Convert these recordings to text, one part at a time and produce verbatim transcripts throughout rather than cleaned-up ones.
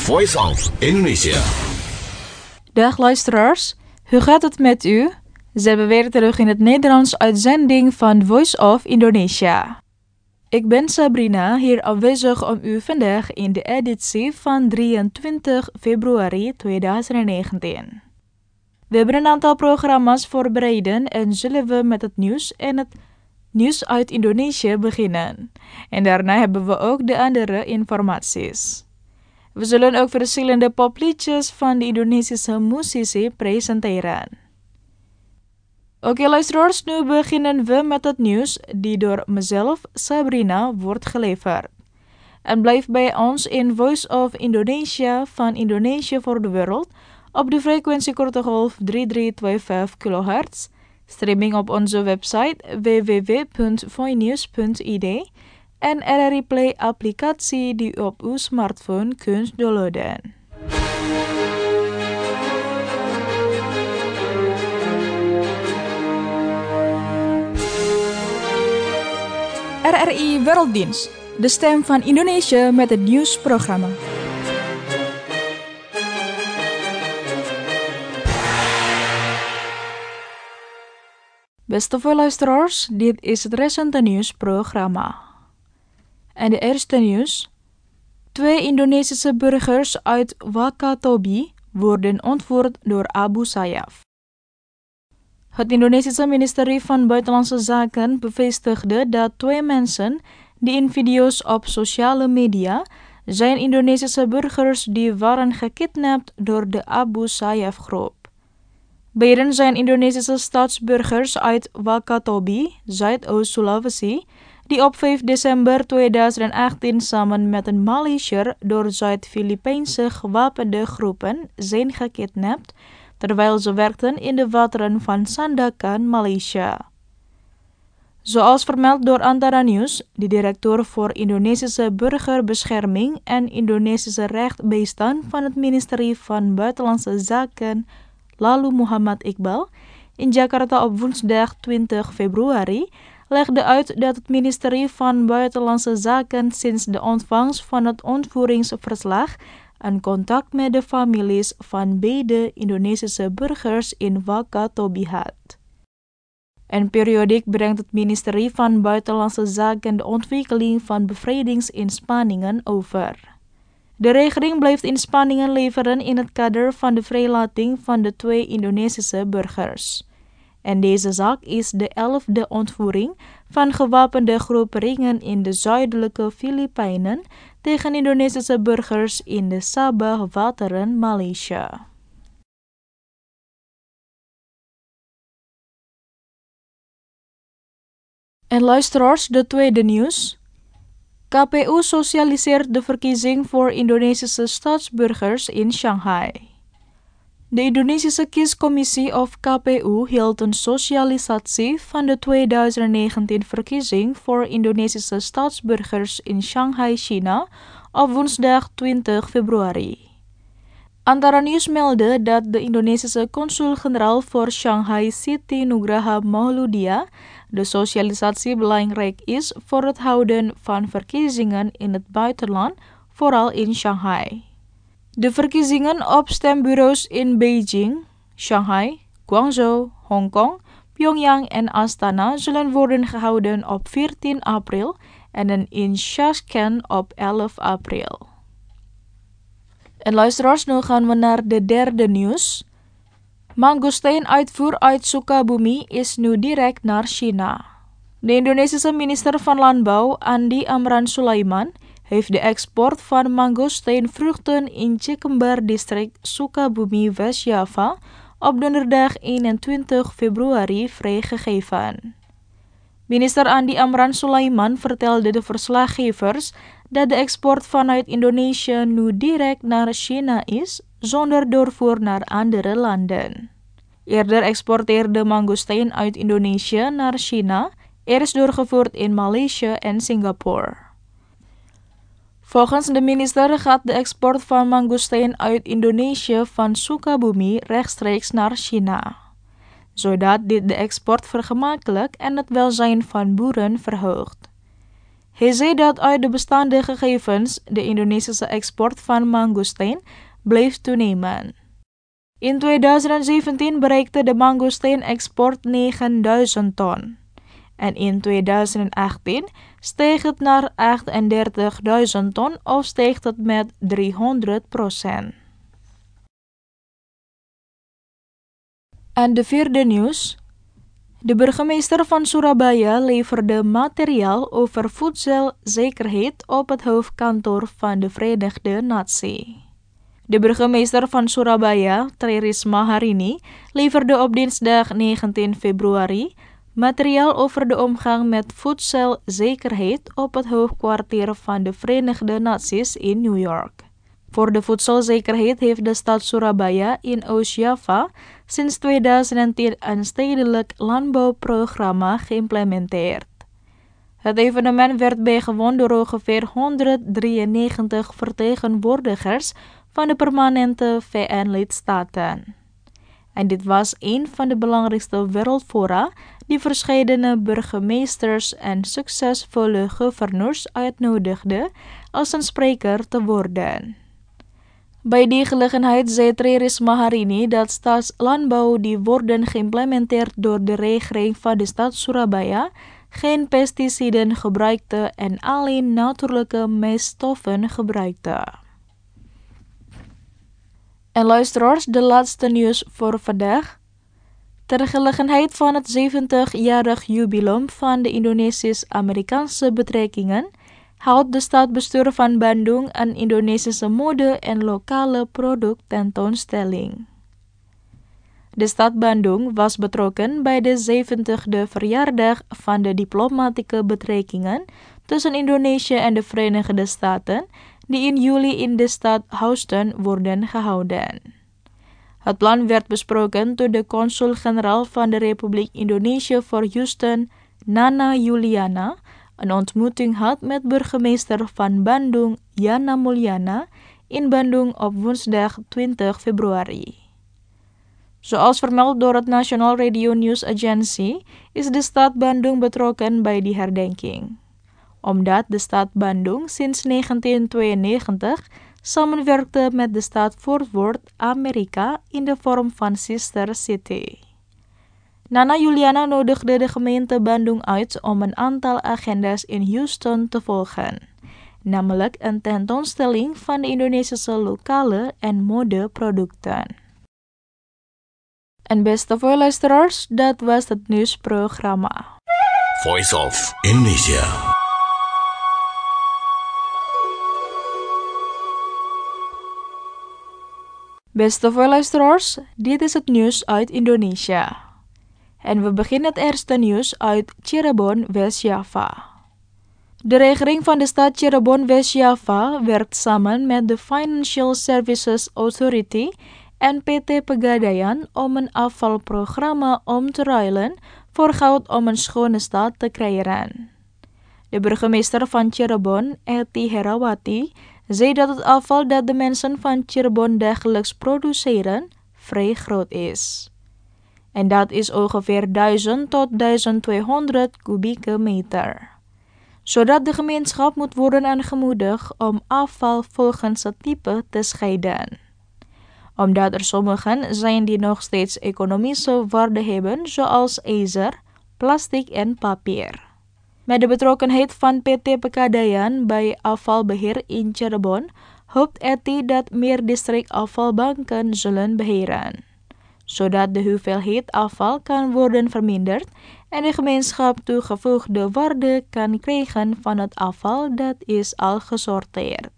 Voice of Indonesia. Dag luisteraars, hoe gaat het met u? Ze zijn weer terug in het Nederlands uitzending van Voice of Indonesia. Ik ben Sabrina, hier aanwezig om u vandaag in de editie van drieëntwintig februari tweeduizend negentien. We hebben een aantal programma's voorbereid en zullen we met het nieuws en het nieuws uit Indonesië beginnen. En daarna hebben we ook de andere informaties. We zullen ook verschillende popliedjes van de Indonesische muzici presenteren. Oké luisteraars, nu beginnen we met het nieuws die door mezelf, Sabrina, wordt geleverd. En blijf bij ons in Voice of Indonesia van Indonesië voor de wereld op de frequentie korte golf drie drie twee vijf kilohertz, streaming op onze website w w w punt voinews punt i d en R R I Play applicatie die u op uw smartphone kunt downloaden. R R I Werelddienst, de stem van Indonesië met het nieuwsprogramma. Beste luisteraars, dit is het recente nieuwsprogramma. En de eerste nieuws. Twee Indonesische burgers uit Wakatobi worden ontvoerd door Abu Sayyaf. Het Indonesische ministerie van Buitenlandse Zaken bevestigde dat twee mensen die in video's op sociale media zijn Indonesische burgers die waren gekidnapt door de Abu Sayyaf-groep. Beiden zijn Indonesische staatsburgers uit Wakatobi, Zuidoost-Sulawesi, die op vijf december tweeduizend achttien samen met een Maleisiër door Zuid-Filipijnse gewapende groepen zijn gekidnapt, terwijl ze werkten in de wateren van Sandakan, Malaysia. Zoals vermeld door Antara News, de directeur voor Indonesische burgerbescherming en Indonesische rechtbijstand van het ministerie van Buitenlandse Zaken, Lalu Muhammad Iqbal, in Jakarta op woensdag twintig februari, legde uit dat het ministerie van Buitenlandse Zaken sinds de ontvangst van het ontvoeringsverslag een contact met de families van beide Indonesische burgers in Wakatobi had. En periodiek brengt het ministerie van Buitenlandse Zaken de ontwikkeling van bevrijdingsinspanningen over. De regering blijft inspanningen leveren in het kader van de vrijlating van de twee Indonesische burgers. En deze zaak is de elfde ontvoering van gewapende groeperingen in de zuidelijke Filipijnen tegen Indonesische burgers in de Sabah-wateren, Malaysia. En luisteraars, de tweede nieuws. K P U socialiseert de verkiezing voor Indonesische staatsburgers in Shanghai. De Indonesische kiescommissie of K P U hield een socialisatie van de tweeduizend negentien verkiezing voor Indonesische staatsburgers in Shanghai, China, op woensdag twintig februari. Antara News meldde dat de Indonesische consul-generaal voor Shanghai, Siti Nugraha Mauludia, de socialisatie belangrijk is voor het houden van verkiezingen in het buitenland, vooral in Shanghai. De verkiezingen op stembureaus in Beijing, Shanghai, Guangzhou, Hongkong, Pyongyang en Astana zullen worden gehouden op veertien april en in Tashkent op elf april. En luisteraars, nu gaan we naar de derde nieuws. Mangosteen-uitvoer uit Sukabumi is nu direct naar China. De Indonesische minister van Landbouw, Andi Amran Sulaiman, heeft de export van mangosteenvruchten in Cekembar district Sukabumi, West-Java, op donderdag eenentwintig februari vrijgegeven. Minister Andi Amran Sulaiman vertelde de verslaggevers dat de export vanuit Indonesië nu direct naar China is, zonder doorvoer naar andere landen. Eerder exporteerde mangosteen uit Indonesië naar China, eerst doorgevoerd in Maleisië en Singapore. Volgens de minister gaat de export van mangosteen uit Indonesië van Sukabumi rechtstreeks naar China, zodat dit de export vergemakkelijkt en het welzijn van boeren verhoogt. Hij zei dat uit de bestaande gegevens de Indonesische export van mangosteen bleef toenemen. In tweeduizend zeventien bereikte de mangosteen-export negenduizend ton. En in tweeduizend achttien steeg het naar achtendertigduizend ton of steeg het met driehonderd procent. En de vierde nieuws. De burgemeester van Surabaya leverde materiaal over voedselzekerheid op het hoofdkantoor van de Verenigde Naties. De burgemeester van Surabaya, Tri Risma Harini, leverde op dinsdag negentien februari materiaal over de omgang met voedselzekerheid op het hoofdkwartier van de Verenigde Naties in New York. Voor de voedselzekerheid heeft de stad Surabaya in Oost-Java sinds tweeduizend tien een stedelijk landbouwprogramma geïmplementeerd. Het evenement werd bijgewoond door ongeveer honderddrieënnegentig vertegenwoordigers van de permanente V N-lidstaten. En dit was een van de belangrijkste wereldfora die verscheidene burgemeesters en succesvolle gouverneurs uitnodigde als een spreker te worden. Bij die gelegenheid zei Tri Risma Harini dat staatslandbouw die worden geïmplementeerd door de regering van de stad Surabaya geen pesticiden gebruikte en alleen natuurlijke meststoffen gebruikte. En luisteraars, de laatste nieuws voor vandaag. Ter gelegenheid van het zeventigjarig jubileum van de Indonesisch-Amerikaanse betrekkingen houdt de stadsbestuur van Bandung een Indonesische mode- en lokale producttentoonstelling. De stad Bandung was betrokken bij de zeventigste verjaardag van de diplomatieke betrekkingen tussen Indonesië en de Verenigde Staten, die in juli in de stad Houston worden gehouden. Het plan werd besproken toen de consul-generaal van de Republiek Indonesië voor Houston, Nana Juliana, een ontmoeting had met burgemeester van Bandung, Yana Mulyana, in Bandung op woensdag twintig februari. Zoals vermeld door het National Radio News Agency is de stad Bandung betrokken bij die herdenking, omdat de stad Bandung sinds negentien tweeënnegentig samenwerkte met de stad Fort Worth, Amerika, in de vorm van Sister City. Nana Juliana nodigde de gemeente Bandung uit om een aantal agenda's in Houston te volgen, namelijk een tentoonstelling van de Indonesische lokale en modeproducten. En beste luisteraars, dat was het nieuwsprogramma. Voice of Indonesia. Beste luisteraars, dit is het nieuws uit Indonesia. En we beginnen het eerste nieuws uit Cirebon, West-Java. De regering van de stad Cirebon, West-Java werkt samen met de Financial Services Authority en P T Pegadaian om een afvalprogramma om te ruilen voor goud om een schone stad te creëren. De burgemeester van Cirebon, Eti Herawati, zei dat het afval dat de mensen van Cirebon dagelijks produceren vrij groot is. En dat is ongeveer duizend tot duizend tweehonderd kubieke meter. Zodat de gemeenschap moet worden aangemoedigd om afval volgens het type te scheiden. Omdat er sommigen zijn die nog steeds economische waarde hebben, zoals ijzer, plastic en papier. Met de betrokkenheid van P T Pegadaian bij afvalbeheer in Cirebon hoopt Eti dat meer districtafvalbanken zullen beheren, zodat de hoeveelheid afval kan worden verminderd en de gemeenschap toegevoegde waarde kan krijgen van het afval dat is al gesorteerd.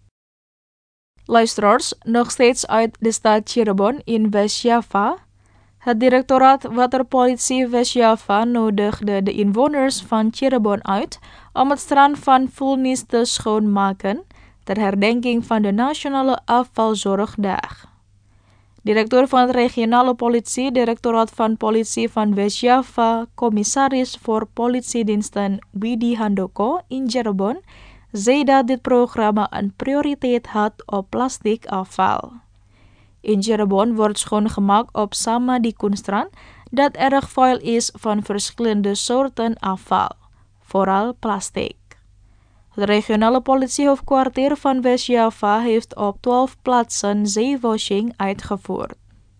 Luisteraars, nog steeds uit de stad Cirebon in West-Java. Het directoraat Waterpolitie West-Java nodigde de inwoners van Cirebon uit om het strand van Vulnis te schoonmaken ter herdenking van de Nationale Afvalzorgdag. Directeur van het regionale politie, directoraat van politie van West-Java, commissaris voor politiediensten Widi Handoko in Cirebon, zei dat dit programma een prioriteit had op plastic afval. In Cirebon wordt schoongemaakt op Samadhi Koenstrand, dat erg vuil is van verschillende soorten afval, vooral plastic. Het regionale politiehoofdkwartier van West-Java heeft op twaalf plaatsen zeewashing uitgevoerd.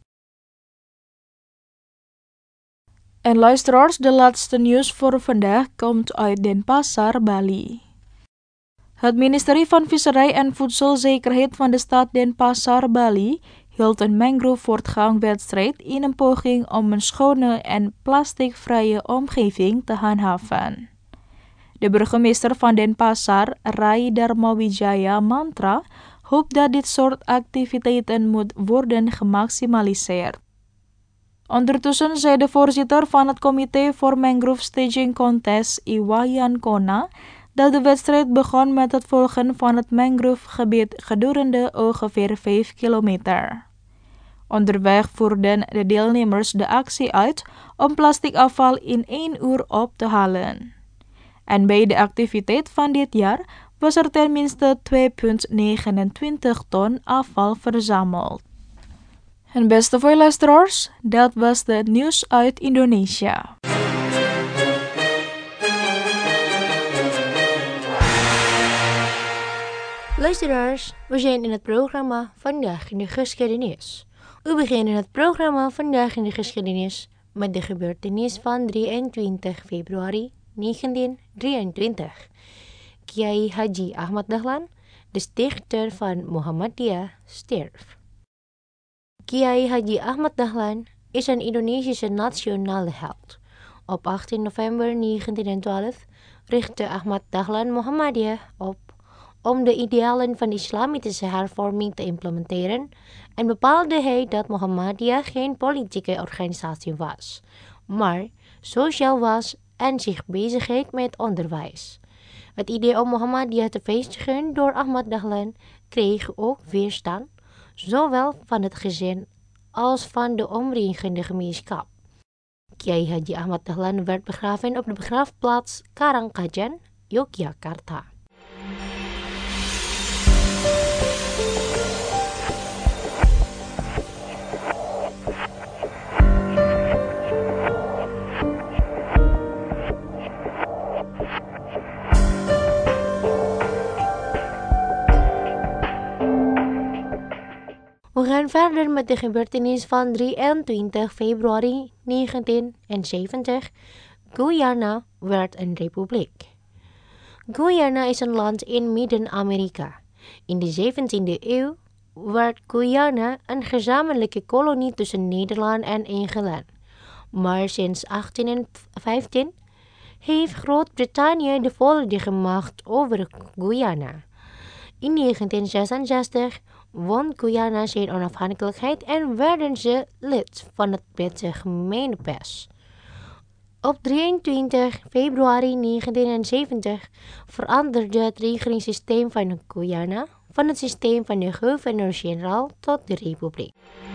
En luisteraars, de laatste nieuws voor vandaag komt uit Denpasar, Bali. Het ministerie van Visserij en Voedselzekerheid van de stad Denpasar, Bali hield een mangrove-voortgangwedstrijd in een poging om een schone en plasticvrije omgeving te handhaven. De burgemeester van Denpasar, Rai Dharmawijaya Mantra, hoopt dat dit soort activiteiten moet worden gemaximaliseerd. Ondertussen zei de voorzitter van het Comité voor Mangrove Staging Contest, Iwayan Kona, dat de wedstrijd begon met het volgen van het mangrovegebied gedurende ongeveer vijf kilometer. Onderweg voerden de deelnemers de actie uit om plastic afval in één uur op te halen. En bij de activiteit van dit jaar was er tenminste twee komma negenentwintig ton afval verzameld. En beste voor luisteraars, dat was het nieuws uit Indonesia. Luisteraars, we zijn in het programma Vandaag in de Geschiedenis. We beginnen het programma Vandaag in de Geschiedenis met de gebeurtenis van drieëntwintig februari negentien drieëntwintig. Kiai Haji Ahmad Dahlan, de stichter van Muhammadiyah, stierf. Kiai Haji Ahmad Dahlan is een Indonesische nationale held. Op achttien november negentienhonderdtwaalf richtte Ahmad Dahlan Muhammadiyah op om de idealen van de islamitische hervorming te implementeren en bepaalde hij dat Muhammadiyah geen politieke organisatie was, maar sociaal was en zich bezighield met onderwijs. Het idee om Muhammadiyah te vestigen door Ahmad Dahlan kreeg ook weerstand, zowel van het gezin als van de omringende gemeenschap. Kiai Haji Ahmad Dahlan werd begraven op de begraafplaats Karangkajan, Yogyakarta. We gaan verder met de gebeurtenis van drieëntwintig februari negentienzeventig. Guyana werd een republiek. Guyana is een land in Midden-Amerika. In de zeventiende eeuw werd Guyana een gezamenlijke kolonie tussen Nederland en Engeland. Maar sinds achttienhonderdvijftien heeft Groot-Brittannië de volledige macht over Guyana. In negentien zesenzestig won Guyana zijn onafhankelijkheid en werden ze lid van het Britse gemeenebest. Op drieëntwintig februari negentienzeventig veranderde het regeringssysteem van Guyana van het systeem van de gouverneur-generaal tot de republiek.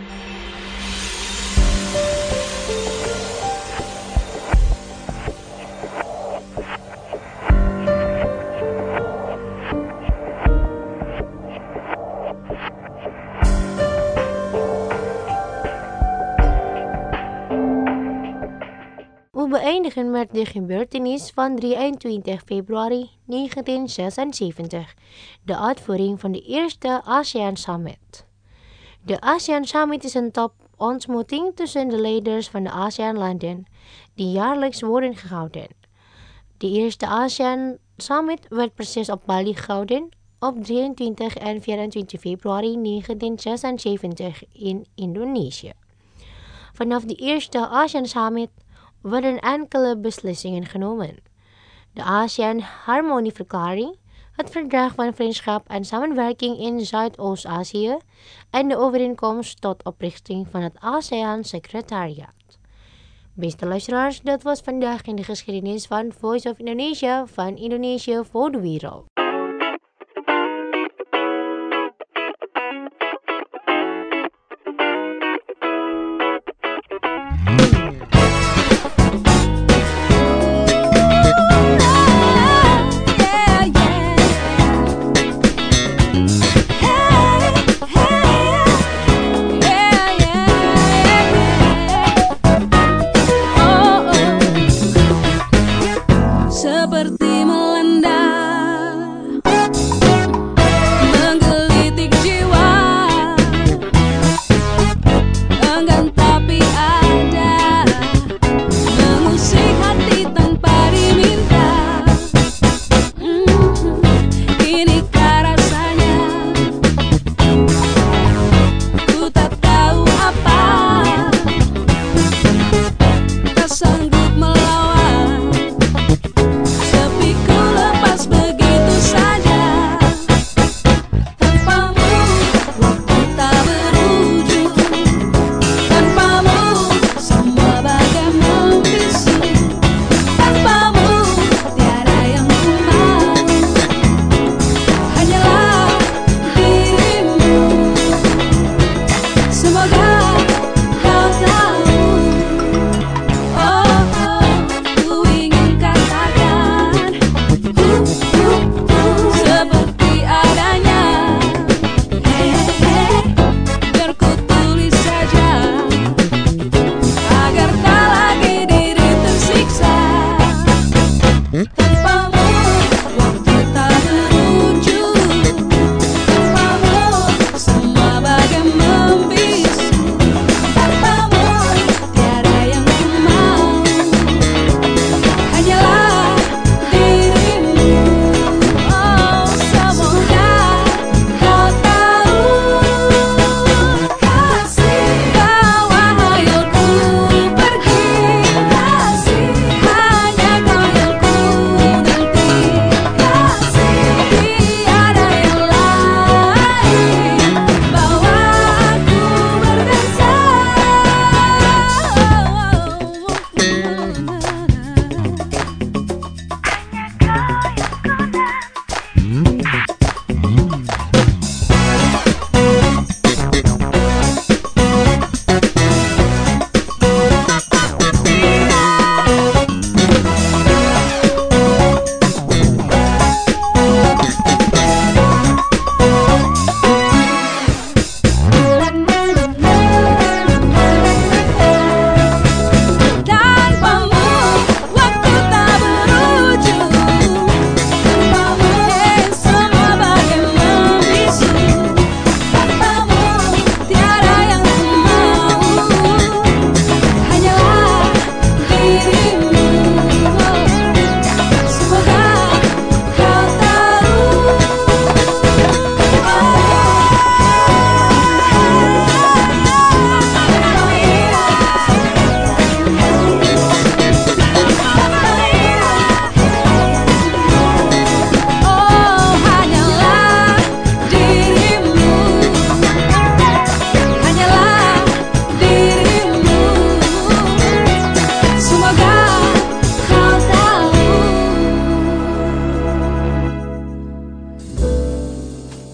We beëindigen met de gebeurtenis van drieëntwintig februari negentienzesenzeventig, de uitvoering van de eerste ASEAN Summit. De ASEAN Summit is een topontmoeting tussen de leiders van de ASEAN-landen, die jaarlijks worden gehouden. De eerste ASEAN Summit werd precies op Bali gehouden op drieëntwintig en vierentwintig februari negentienzesenzeventig in Indonesië. Vanaf de eerste ASEAN Summit werden enkele beslissingen genomen. De ASEAN-harmonieverklaring, het verdrag van vriendschap en samenwerking in Zuidoost-Azië en de overeenkomst tot oprichting van het ASEAN-secretariaat. Beste luisteraars, dat was vandaag in de geschiedenis van Voice of Indonesia van Indonesië voor de wereld. Seperti melanda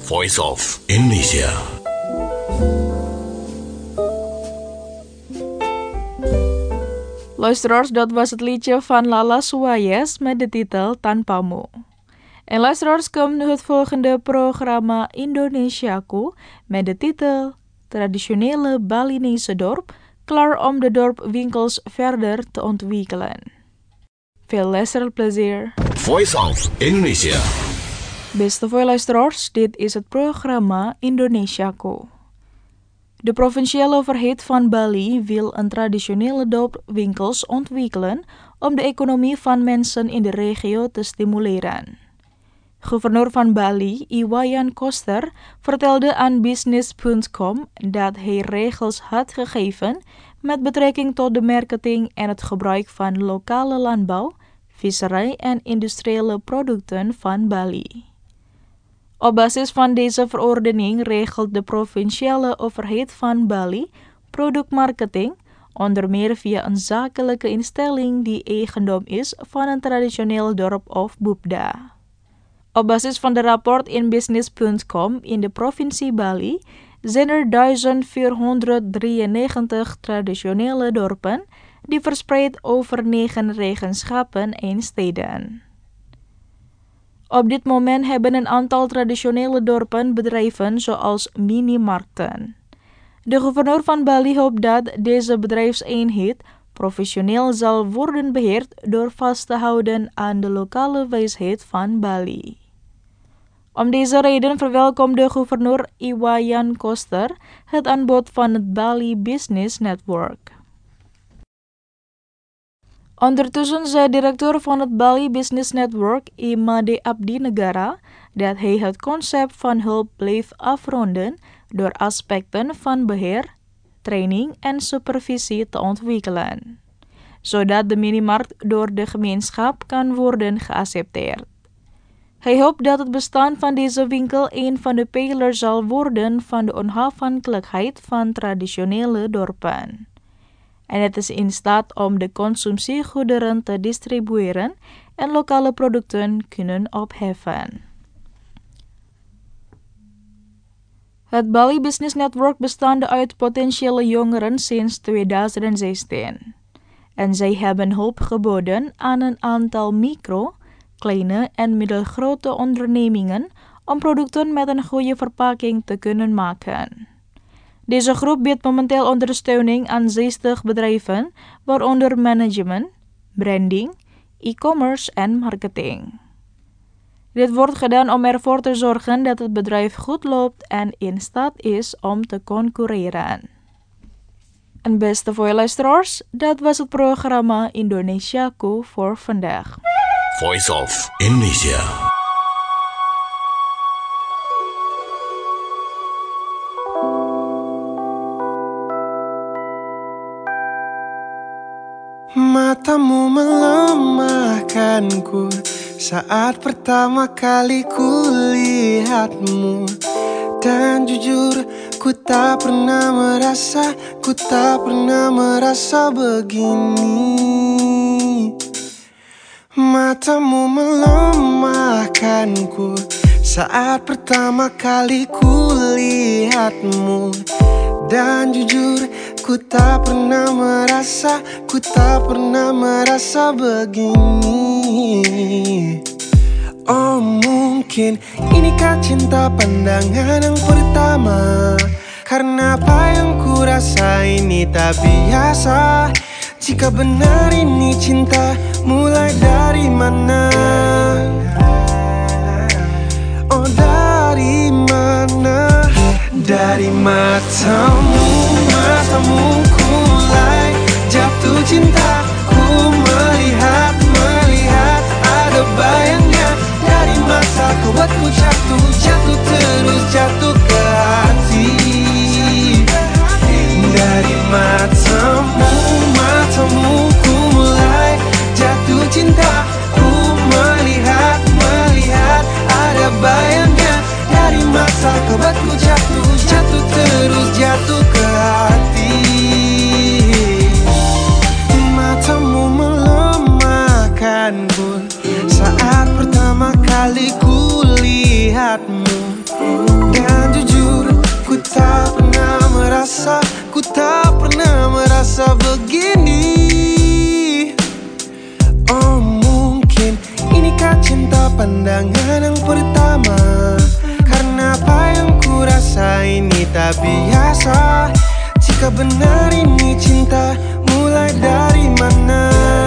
Voice of Indonesia. Luisteraars, dat was het liedje van Lala Suayes met de titel Tanpamu. En luisteraars, komt nu het volgende programma Indonesiaku met de titel Traditionele Balinese dorp, klaar om de dorpwinkels verder te ontwikkelen. Veel luisterplezier. Voice of Indonesia. Beste luisteraars, dit is het programma Indonesiaku. De provinciale overheid van Bali wil een traditionele dorpwinkels ontwikkelen om de economie van mensen in de regio te stimuleren. Gouverneur van Bali, Iwayan Koster, vertelde aan business punt com dat hij regels had gegeven met betrekking tot de marketing en het gebruik van lokale landbouw, visserij en industriële producten van Bali. Op basis van deze verordening regelt de provinciale overheid van Bali productmarketing, onder meer via een zakelijke instelling die eigendom is van een traditioneel dorp of boepda. Op basis van de rapport in business punt com in de provincie Bali zijn er duizend vierhonderddrieënnegentig traditionele dorpen die verspreid over negen regenschappen en steden. Op dit moment hebben een aantal traditionele dorpen bedrijven zoals mini-markten. De gouverneur van Bali hoopt dat deze bedrijfseenheid professioneel zal worden beheerd door vast te houden aan de lokale wijsheid van Bali. Om deze reden verwelkomt de gouverneur Iwayan Koster het aanbod van het Bali Business Network. Ondertussen zei directeur van het Bali Business Network, Imade Abdi Negara, dat hij het concept van hulp bleef afronden door aspecten van beheer, training en supervisie te ontwikkelen, zodat de minimarkt door de gemeenschap kan worden geaccepteerd. Hij hoopt dat het bestaan van deze winkel een van de pijlers zal worden van de onafhankelijkheid van traditionele dorpen. En het is in staat om de consumptiegoederen te distribueren en lokale producten kunnen opheffen. Het Bali Business Network bestaande uit potentiële jongeren sinds tweeduizend zestien. En zij hebben hulp geboden aan een aantal micro, kleine en middelgrote ondernemingen om producten met een goede verpakking te kunnen maken. Deze groep biedt momenteel ondersteuning aan zestig bedrijven, waaronder management, branding, e-commerce en marketing. Dit wordt gedaan om ervoor te zorgen dat het bedrijf goed loopt en in staat is om te concurreren. En beste voor je luisteraars, dat was het programma Indonesiaku voor vandaag. Voice of Indonesia. Matamu melemahkanku saat pertama kali kulihatmu, dan jujur ku tak pernah merasa, ku tak pernah merasa begini. Matamu melemahkanku saat pertama kali kulihatmu, dan jujur ku tak pernah merasa, ku tak pernah merasa begini. Oh mungkin inikah cinta pandangan yang pertama, karena apa yang ku rasa ini tak biasa. Jika benar ini cinta, mulai dari mana? Oh dari mana? Dari matamu, matamu ku mulai jatuh cinta. Ku melihat, melihat ada bayangnya. Dari mata kau buatku jatuh, jatuh terus jatuh ke hati. Dari matamu, matamu ku mulai jatuh cinta. Ku melihat, melihat ada bayangnya. Dari mata kau buatku jatuh, jatuh terus jatuh ke hati. Matamu melemahkanku saat pertama kali ku lihatmu, Dan jujur, ku tak pernah merasa, ku tak pernah merasa begini. Oh mungkin inikah cinta pandangan yang pertama, karena apa yang ku rasa ini tak biasa. Jika benar ini cinta, mulai dari mana?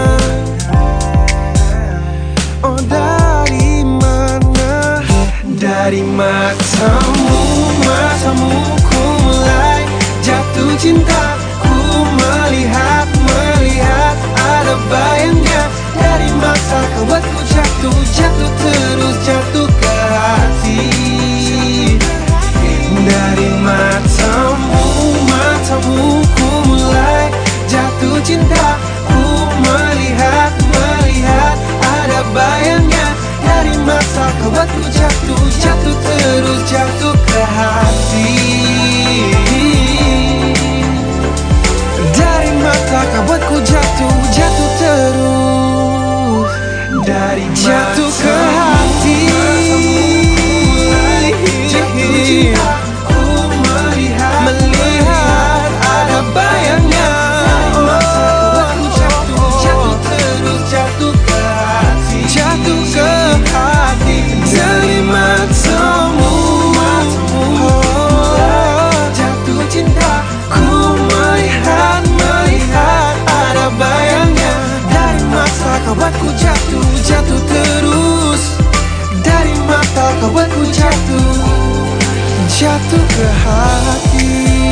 Oh dari mana? Dari matamu, matamu ku mulai jatuh cinta. Ku melihat, melihat ada bayangnya. Dari mata kau buat ku jatuh, jatuh terus jatuh ke hati. Dari matamu, matamu ku mulai jatuh cinta. Ku melihat, melihat ada bayangnya. Dari mata kau buat ku jatuh, jatuh terus jatuh ke hati. Dari mata kau buat ku jatuh, jatuh terus. Dari jatuh ke hati. Jatuh cinta. Ku melihat, melihat ada bayangnya. Dari mata kau buat ku jatuh, jatuh terus jatuh ke hati. Jatuh ke hati. Dari matamu, matamu jatuh cinta. Ku melihat, melihat ada bayangnya. Dari mata kau buat ku jatuh, jatuh terus. Dari mata kau buat ku jatuh, jatuh ke hati.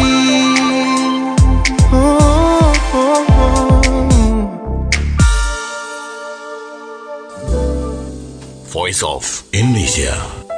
Oh, oh, oh. Voice of Indonesia.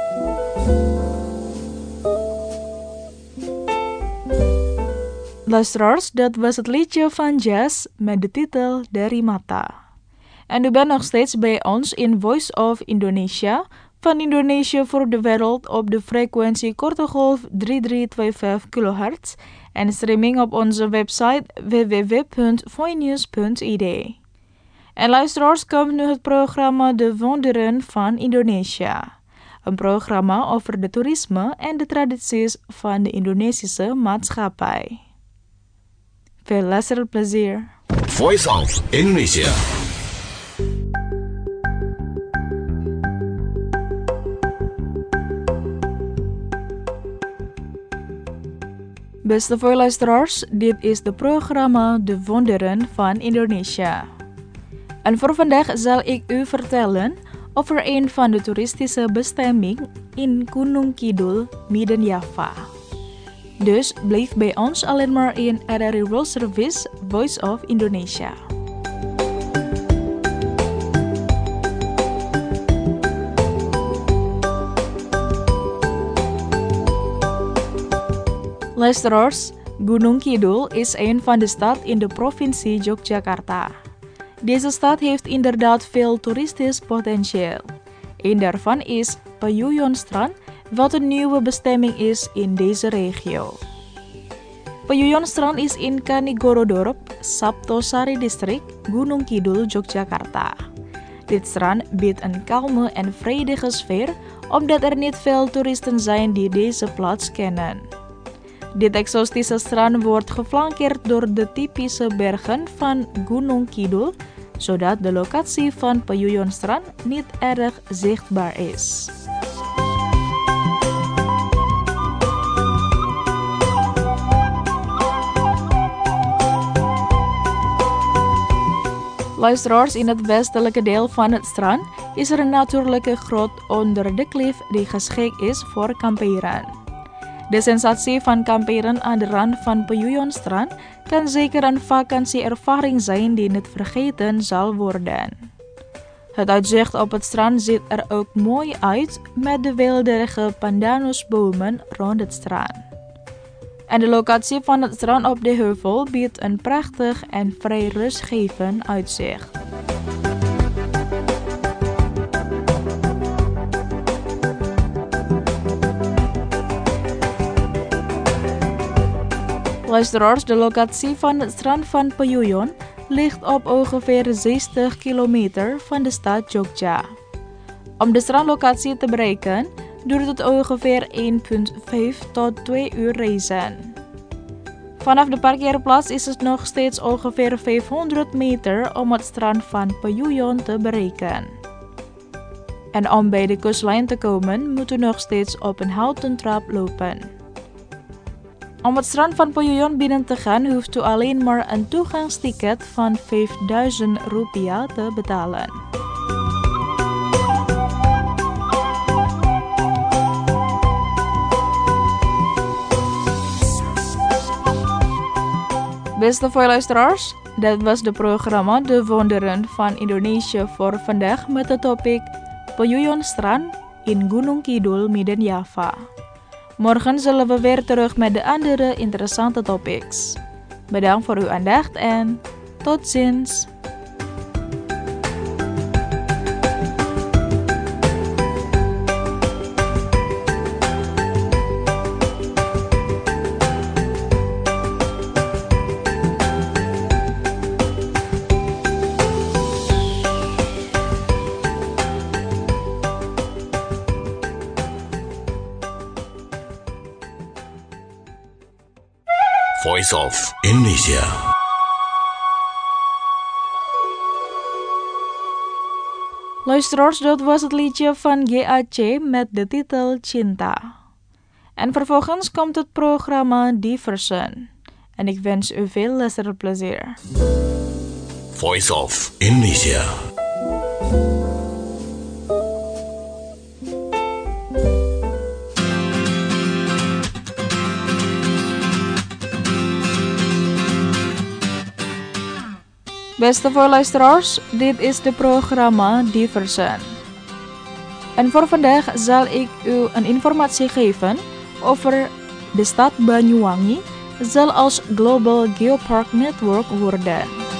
Luisteraars, dat was het liedje van Jazz met de titel Dari Mata. En u bent nog steeds bij ons in Voice of Indonesia, van Indonesië voor de wereld op de frequentie korte golf drie drie twee vijf kilohertz en streaming op onze website w w w punt voinews punt i d. En luisteraars, komt nu het programma De Wonderen van Indonesië. Een programma over de toerisme en de tradities van de Indonesische maatschappij. Veel luisterplezier. Voice of Indonesia. Beste voorluisteraars, dit is het programma De Wonderen van Indonesië. En voor vandaag zal ik u vertellen over een van de toeristische bestemmingen in Gunung Kidul, Midden Java. Dus blijf bij ons alleen maar in R R I World Service Voice of Indonesia. Luisteraars, Gunung Kidul is een van de stad in de provincie Yogyakarta. Deze stad heeft inderdaad veel toeristisch potentieel. Een daarvan is Payuyonstrand, wat een nieuwe bestemming is in deze regio. Payuyonstrand is in Kanigorodorp, Saptosari District, Gunung Kidul, Yogyakarta. Dit strand biedt een kalme en vredige sfeer, omdat er niet veel toeristen zijn die deze plaats kennen. Dit exotische strand wordt geflankeerd door de typische bergen van Gunung Kidul, zodat de locatie van Payuyonstrand niet erg zichtbaar is. Luisteraars, in het westelijke deel van het strand is er een natuurlijke grot onder de klif die geschikt is voor kamperen. De sensatie van kamperen aan de rand van Payuyonstrand kan zeker een vakantieervaring zijn die niet vergeten zal worden. Het uitzicht op het strand ziet er ook mooi uit met de weelderige pandanusbomen rond het strand. En de locatie van het strand op de heuvel biedt een prachtig en vrij rustgevend uitzicht. Luisteraars, de locatie van het strand van Payuyon ligt op ongeveer zestig kilometer van de stad Jogja. Om de strandlocatie te bereiken, duurt het ongeveer één komma vijf tot twee uur reizen. Vanaf de parkeerplaats is het nog steeds ongeveer vijfhonderd meter om het strand van Payuyon te bereiken. En om bij de kustlijn te komen, moet u nog steeds op een houten trap lopen. Om het strand van Payuyon binnen te gaan, hoeft u alleen maar een toegangsticket van vijfduizend rupiah te betalen. Beste luisteraars, dat was de programma De Wonderen van Indonesië voor vandaag met de topic Payuyon Strand in Gunung Kidul, Midden Java. Morgen zullen we weer terug met de andere interessante topics. Bedankt voor uw aandacht en tot ziens! Voice of Indonesia. Luisteraars, dat was het liedje van G A C met de titel Cinta. En vervolgens komt het programma Diversen. En ik wens u veel luisterplezier. Voice of Indonesia. Beste luisteraars, dit is de programma Diversen. En voor vandaag zal ik u een informatie geven over de stad Banyuwangi zal als Global Geopark Network worden.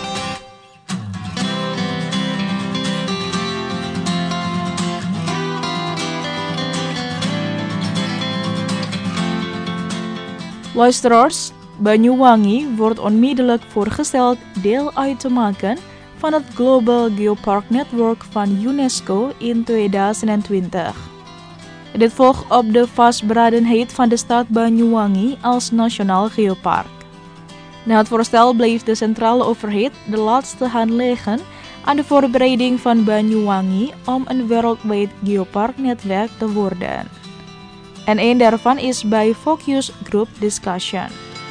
Luisteraars, Banyuwangi wordt onmiddellijk voorgesteld deel uit te maken van het Global Geopark Network van UNESCO in tweeduizend twintig. Dit volgt op de vastberadenheid van de stad Banyuwangi als nationaal geopark. Na het voorstel bleef de centrale overheid de laatste hand leggen aan de voorbereiding van Banyuwangi om een wereldwijd geoparknetwerk te worden. En een daarvan is bij Focus Group Discussion.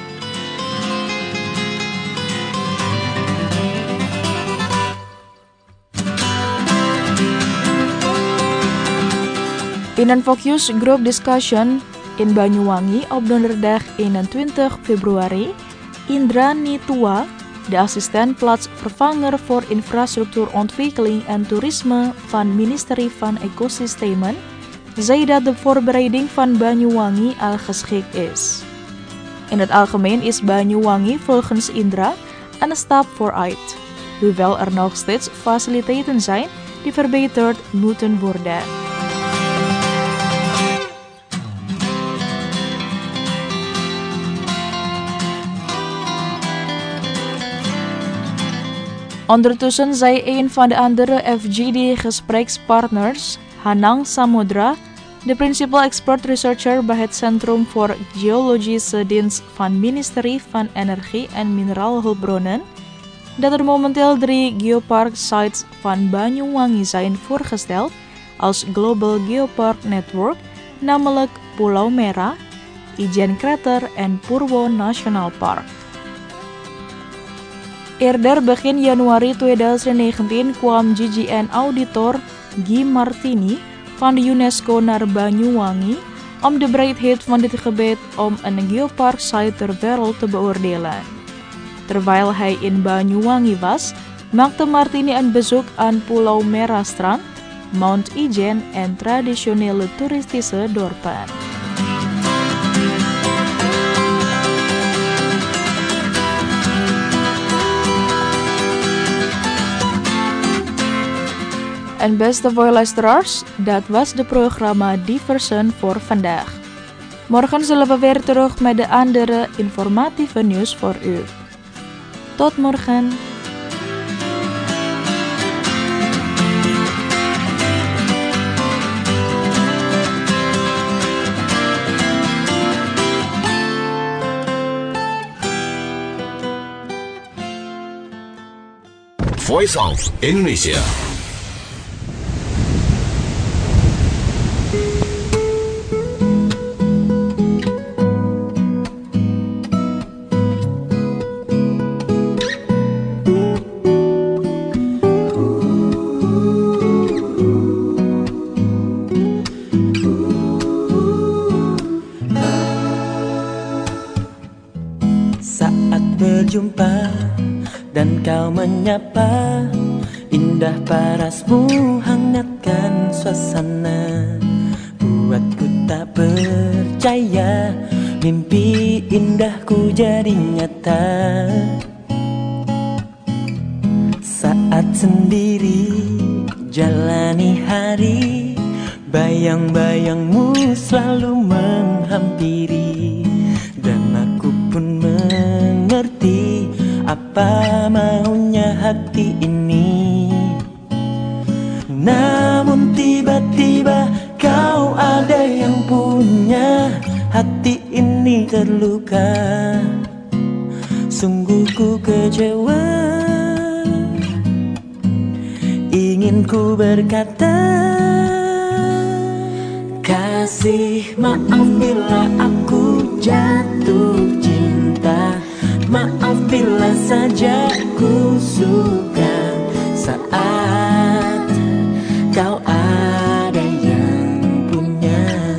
In een Focus Group Discussion in Banyuwangi op donderdag eenentwintig februari, Indra Nitua, de assistent plaatsvervanger voor infrastructuurontwikkeling en toerisme van ministerie van Ecosystemen, zei dat de voorbereiding van Banyuwangi al geschikt is. In het algemeen is Banyuwangi volgens Indra een stap vooruit, hoewel er nog steeds faciliteiten zijn die verbeterd moeten worden. Ondertussen zei een van de andere F G D-gesprekspartners, Hanang Samudra, de principal expert researcher bij het Centrum voor Geologische Dienst van Ministerie van Energie en Mineraalhulpbronnen, dat er momenteel drie geopark sites van Banyuwangi zijn voorgesteld als Global Geopark Network, namelijk Pulau Merah, Ijen Crater en Purwo National Park. Eerder begin Januari tweeduizend negentien kwam G G N-auditor Guy Martini van de UNESCO naar Banyuwangi om de breedheid van dit gebied om een geopark site ter wereld te beoordelen. Terwijl hij in Banyuwangi was, maakte Martini een bezoek aan Pulau Merah Strand, Mount Ijen en traditionele toeristische dorpen. En beste luisteraars, dat was de programma Diversen voor vandaag. Morgen zullen we weer terug met de andere informatieve nieuws voor u. Tot morgen. Voice of Indonesia. Berjumpa dan kau menyapa, indah parasmu hangatkan suasana, buatku tak percaya mimpi indahku jadi nyata. Saat sendiri jalani hari, bayang-bayangmu selalu menghampiri, dan aku pun mengerti apa maunya hati ini. Namun tiba-tiba kau ada yang punya, hati ini terluka, sungguh ku kecewa. Ingin ku berkata, kasih maaf bila aku jatuh cinta, maaf bila saja ku suka saat kau ada yang punya.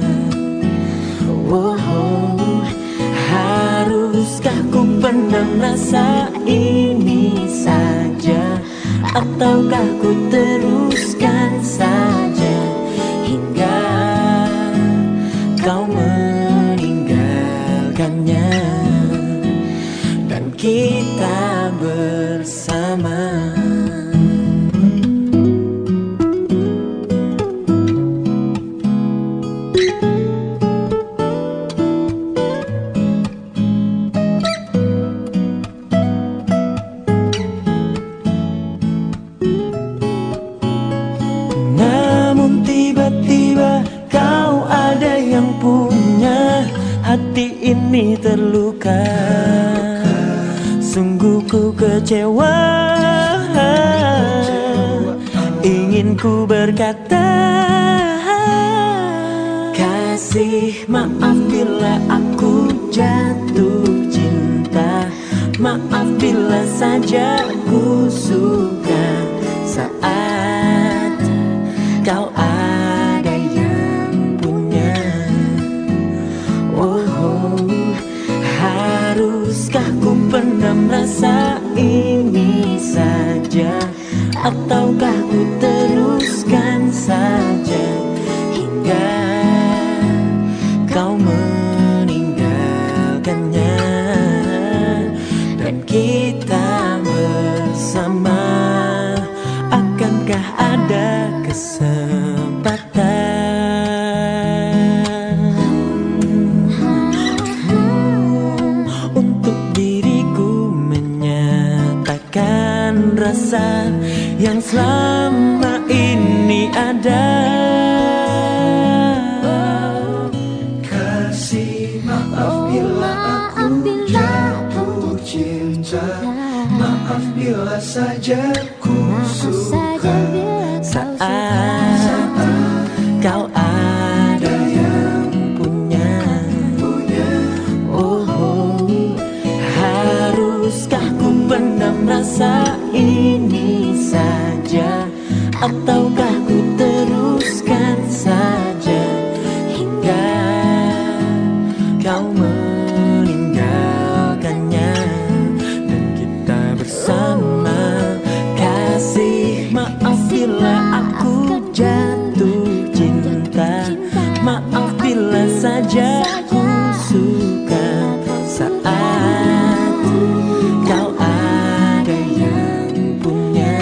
Oh, haruskah ku pendam rasa ini saja, ataukah ku teruskan saja hingga kau meninggalkannya dan kita bersama. Namun tiba-tiba kau ada yang punya, hati ini terluka, sungguh ku kecewa. Ingin ku berkata, kasih maaf bila aku jatuh cinta, maaf bila saja ku suka saat kau ada yang punya. Oh, haruskah ku pendam rasa ini saja, ataukah ku teruskan saja hingga kau meninggalkannya dan kita bersama. Akankah ada kesempatan untuk diriku menyatakan rasa yang selama ini ada? Kasih maaf bila aku jatuh cinta, maaf bila saja ku suka saat kau ada yang punya. Oh, haruskah ku pendam rasa ini saja, ataukah ku teruskan saja hingga kau meninggalkannya dan kita bersama. Kasih maaf bila aku jatuh cinta, maaf bila saja ku suka saat kau ada yang punya.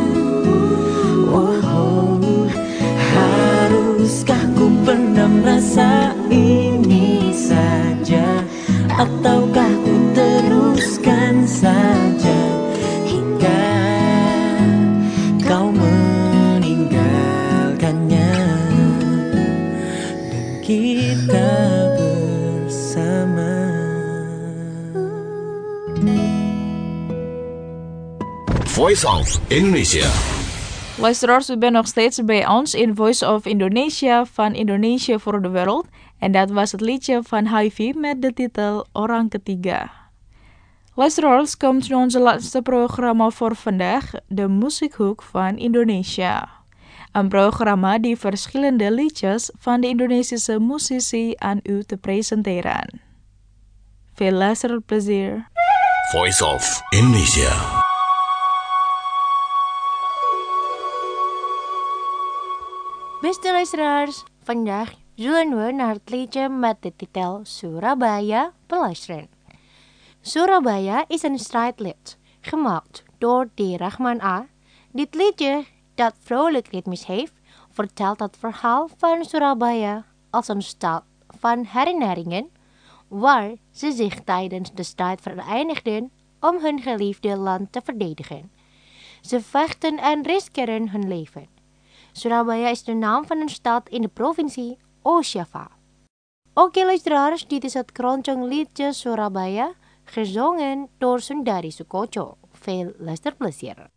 Oh, haruskah ku pendam rasa ini saja, ataukah ku teruskan saja hingga kau meninggalkannya dan kita bersama. Voice of Indonesia. Luisteraars, u bent nog steeds bij ons in Voice of Indonesia van Indonesia for the World. En dat was het liedje van Hy-Vee met de titel Orang Ketiga. Luisteraars, komt nu onze laatste programma voor vandaag, de Muziekhoek van Indonesia. Een programma die verschillende liedjes van de Indonesische musisi aan u te presenteren. Veel luisterplezier. Voice of Indonesia. Beste luisteraars, vandaag zullen we naar het liedje met de titel Surabaya beluisteren. Surabaya is een strijdlied, gemaakt door D. Rahman A. Dit liedje, dat vrolijk ritmes heeft, vertelt het verhaal van Surabaya als een stad van herinneringen, waar ze zich tijdens de strijd verenigden om hun geliefde land te verdedigen. Ze vechten en riskeren hun leven. Surabaya is de naam van een stad in de provincie Oost-Java. Oké luisteraars, dit is het keroncong liedje Surabaya, gezongen door Sundari Soekoco. Veel luisterplezier.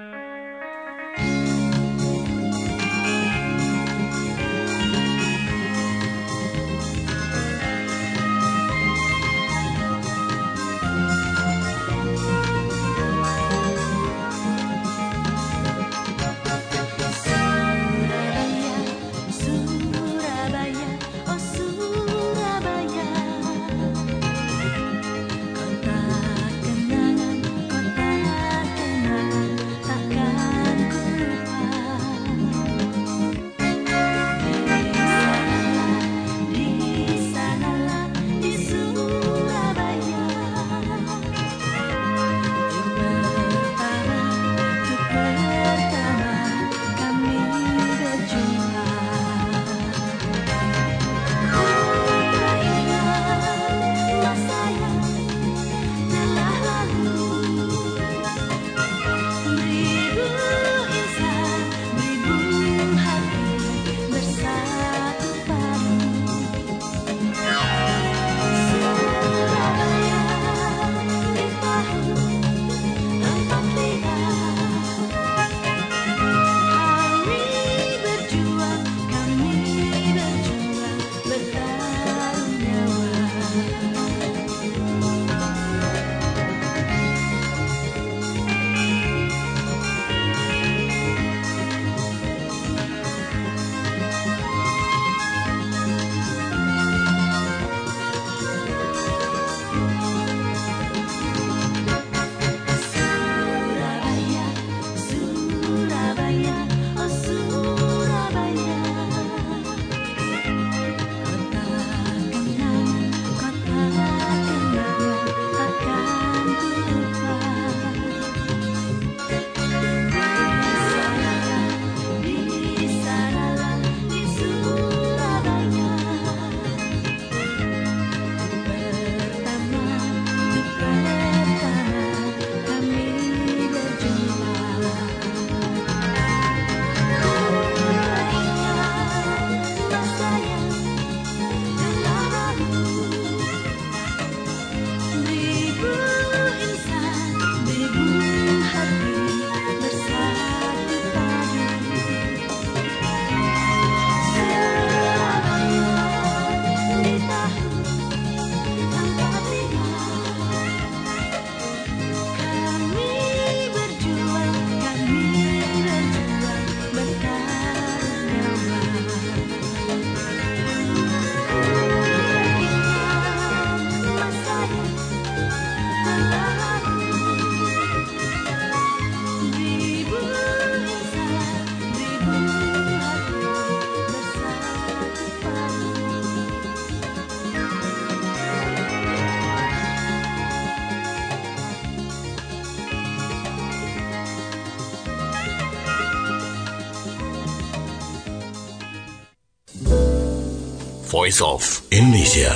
Voice of Indonesia.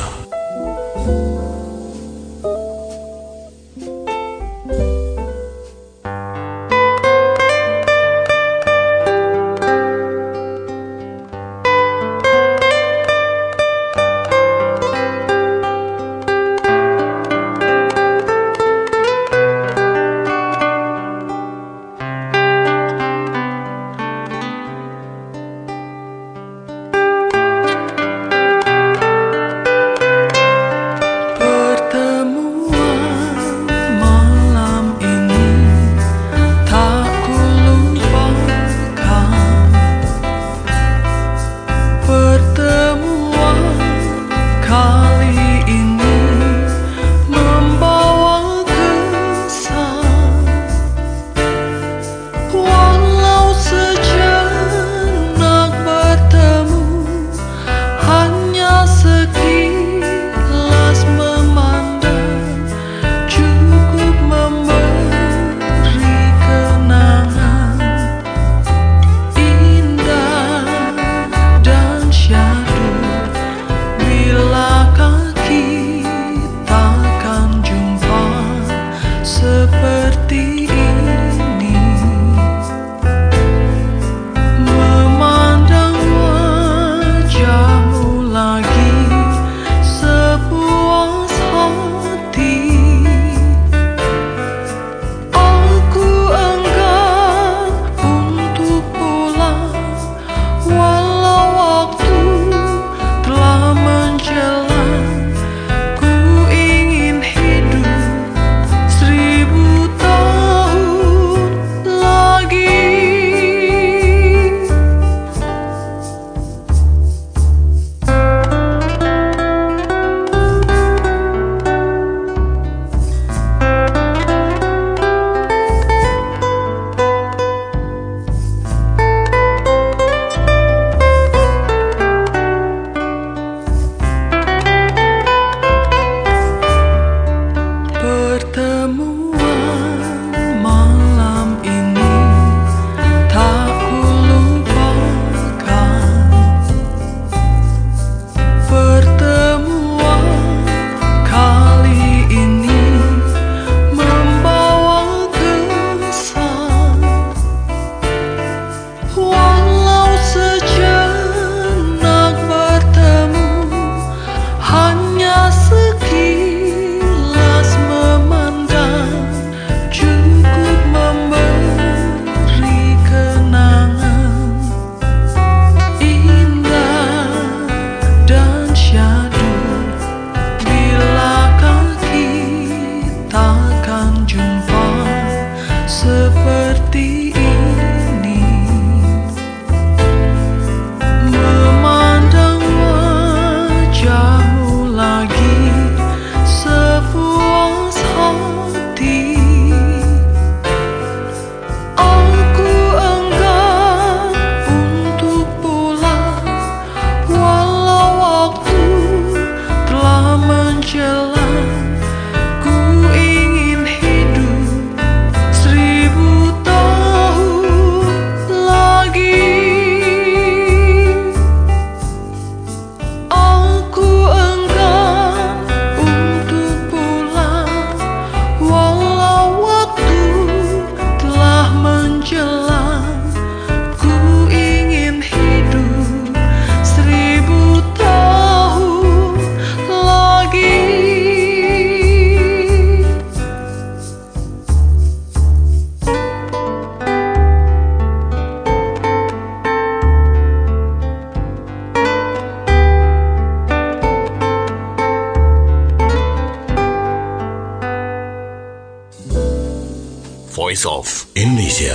Voice of Indonesia.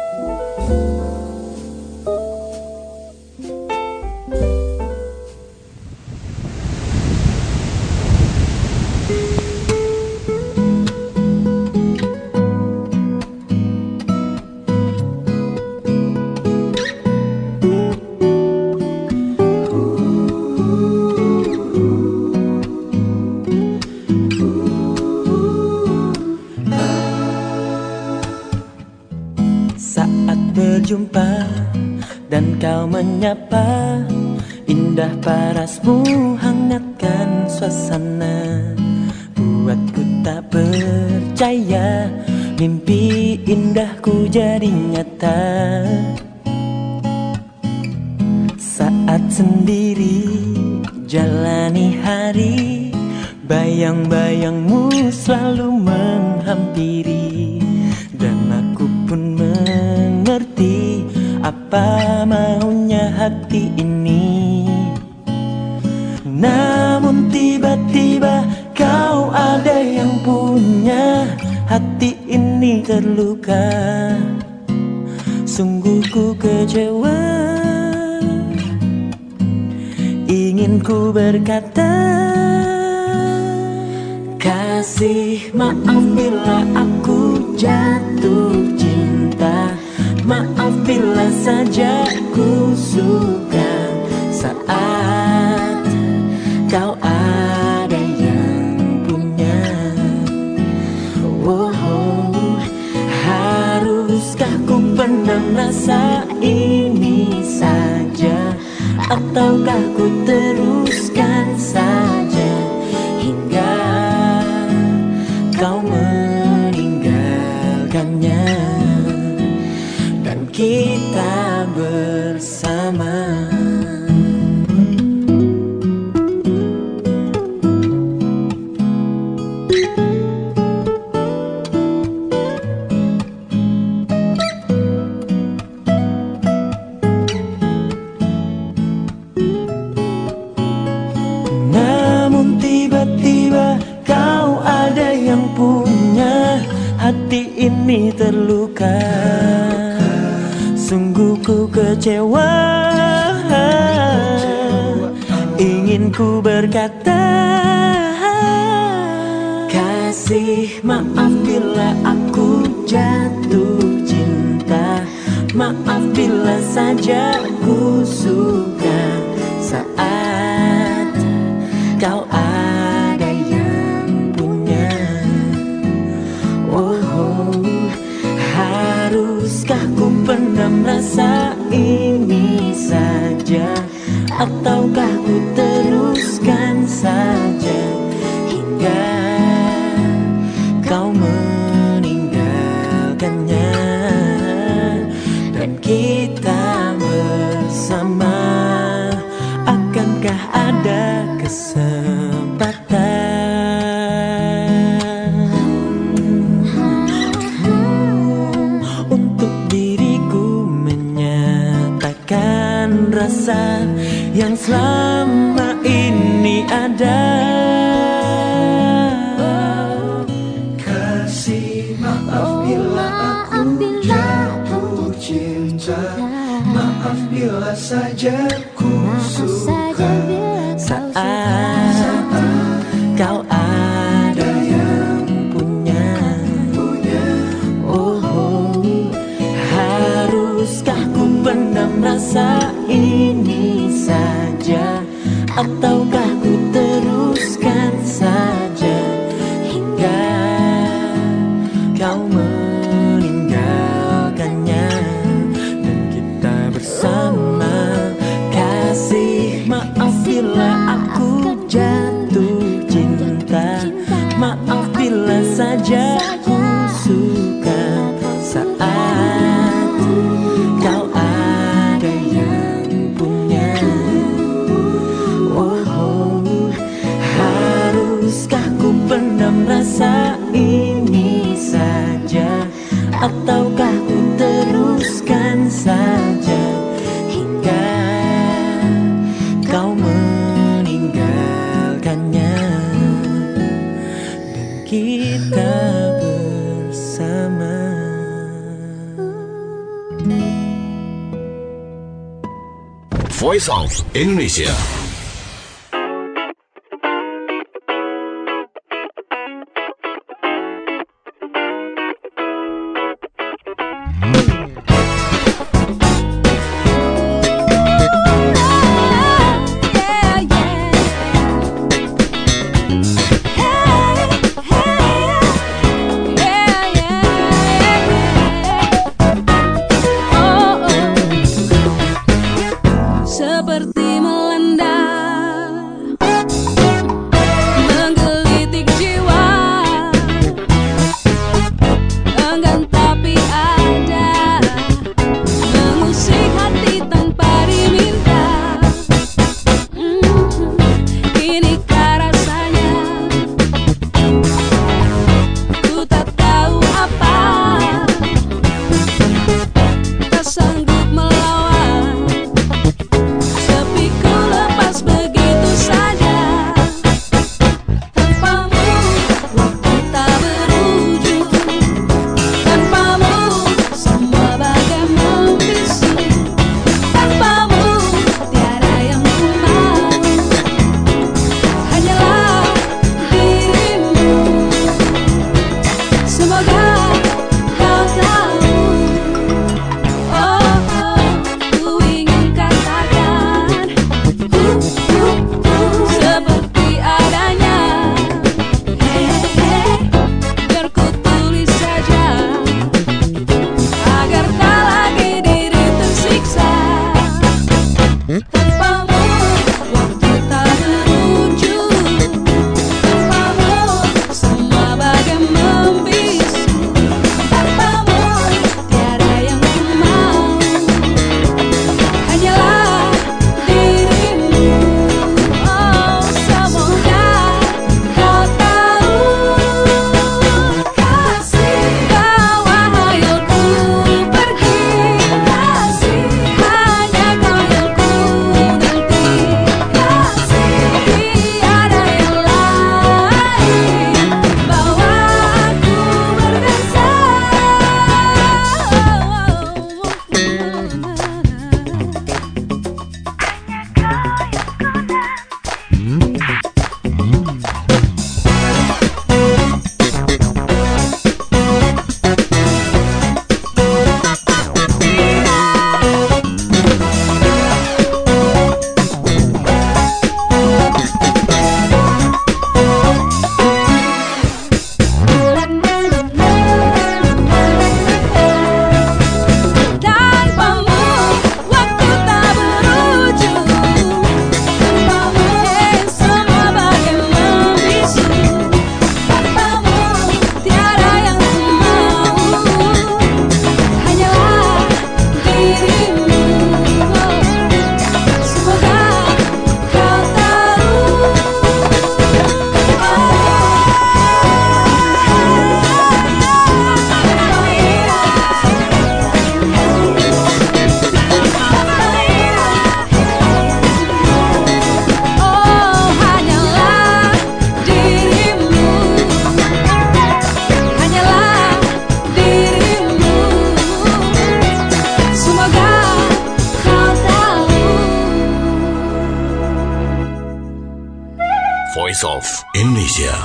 Berjumpa dan kau menyapa, indah parasmu hangatkan suasana, buatku tak percaya mimpi indahku jadi nyata. Saat sendiri jalani hari, bayang-bayangmu selalu menghampiri, dan aku pun mengerti apa maunya hati ini. Namun tiba-tiba kau ada yang punya, hati ini terluka, sungguh ku kecewa. Ingin ku berkata, kasih maaf bila aku jatuh cinta, maaf bila saja ku suka saat kau ada yang punya. Oh, haruskah ku pendam rasa ini saja, ataukah ku teruskan saja hingga kau meninggalkannya dan kita bersama. Namun tiba-tiba kau ada yang punya, hati ini terluka, sungguh ku kecewa. Ingin ku berkata, kasih maaf bila aku jatuh cinta, maaf bila saja ku suka saat kau ada yang punya. Oh, haruskah ku pendam rasa ini saja, ataukah ku teruskan saja hingga kau meninggalkannya dan kita bersama. Akankah ada kesempatan untuk diriku menyatakan rasa yang selama ini ada? Kasih maaf bila aku jatuh cinta, maaf bila saja ku suka saat kau ada yang punya. Oh, haruskah ku pendam rasa ini saja, ataukah ku teruskan saja hingga kau meninggalkannya dan kita bersama. Kasih maaf bila aku jatuh cinta, maaf bila saja ku suka saat kau ada yang punya. Oh, haruskah ku pendam rasa ini saja, ataukah ku teruskan saja hingga kau meninggalkannya dan kita bersama. Voice of Indonesia. Seperti melanda, menggelitik jiwa, enggan tapi ada, mengusik hati tanpa diminta. hmm, Inikah rasanya, ku tak tahu apa, tak sanggup melawan. Sepiku lepas begitu saja, tanpamu waktu tak berujung, tanpamu semua bagai membisu, tanpamu tiada yang ku mau, hanyalah dirimu. Semoga kau tahu, oh, oh, ku ingin katakan seperti adanya. Hey, hey, biar ku tulis saja, agar tak lagi diri tersiksa. Tanpamu waktu tak berujung, tanpamu semua bagai membisu, tanpamu tiada yang ku mau, hanyalah dirimu. Oh, semoga kau tahu, kasih bawa hayalku pergi, kasih hanya kau yang ku nanti, kasih tiada yang lain, bawa aku berdansa. Tanpamu waktu tak berujung, tanpamu semua bagai membisu, tanpamu tiada yang ku mau, hanyalah dirimu. Semoga kau tahu, oh, hanyalah dirimu, hanyalah dirimu. Semoga kau tahu. Voice of Indonesia.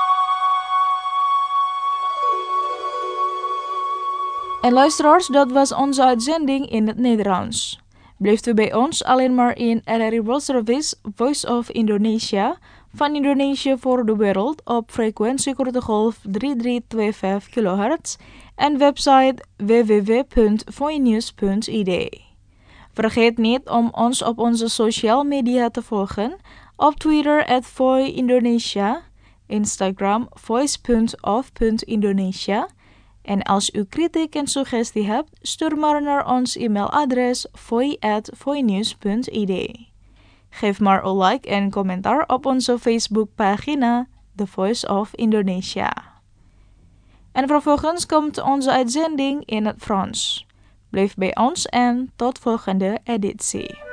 En luisteraars, dat was onze uitzending in het Nederlands. Blijft u bij ons alleen maar in R R I World Service Voice of Indonesia van Indonesië voor de wereld op frequentie korte golf drie drie twee vijf kilohertz en website w w w punt voinews punt i d. Vergeet niet om ons op onze social media te volgen, op Twitter at Voi Indonesia, Instagram voice punt of punt indonesia. En als u kritiek en suggestie hebt, stuur maar naar ons e-mailadres voi at voinews punt i d. Geef maar een like en commentaar op onze Facebookpagina The Voice of Indonesia. En vervolgens komt onze uitzending in het Frans. Blijf bij ons en tot volgende editie.